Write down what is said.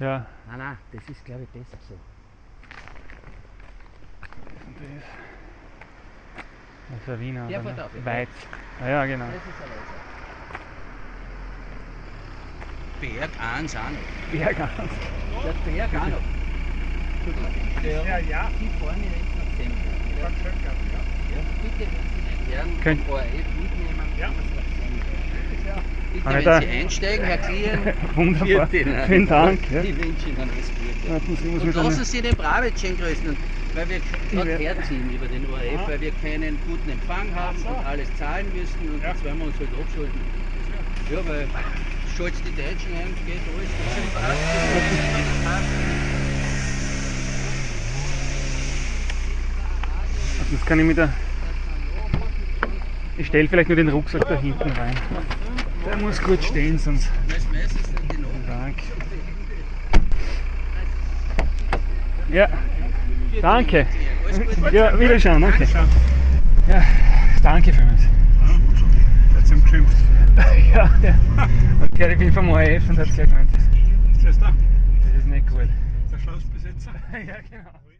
Ja. Nein, das ist glaube ich besser so. Das ist ein Wiener. Der oder? fährt auf, ja. Weiz. Ah, ja, genau. Das ist ein Berg 1 auch noch. Berg 1. Der Berg auch noch. Ja. Die vorne rechts nach Semmel. Ja, bitte, wenn Sie den Herrn Könnt- vom ORF mitnehmen, Ja. kann man es nach Semmel. Bitte, Kann ich wenn da- Sie einsteigen, Herr Klien, Wunderbar. Ihnen. Vielen Dank. Ja. Ich wünsche Ihnen alles Gute. Warten Sie, ich muss Und mich lassen dann- Sie den Bravitschen grüßen, weil wir gerade werde- herziehen über den ORF, weil wir keinen guten Empfang haben und alles zahlen müssen und jetzt werden wir uns halt abschulden. Ja, weil schaltet die Deutschen ein, geht alles, das sind passt. Das kann ich mit der. Ich stelle vielleicht nur den Rucksack da hinten rein. Der muss gut stehen, sonst. Das ist meistens nicht genug. Dank. Ja, danke. Alles Gute. Ja, wiederschauen, danke. Ja, danke für mich. Hat sie ihm geschimpft. Ja, der hat gehört, ich bin vom ORF und hat gleich gemeint, Ist das da? das ist nicht gut. Der Schlossbesetzer? Ja, genau.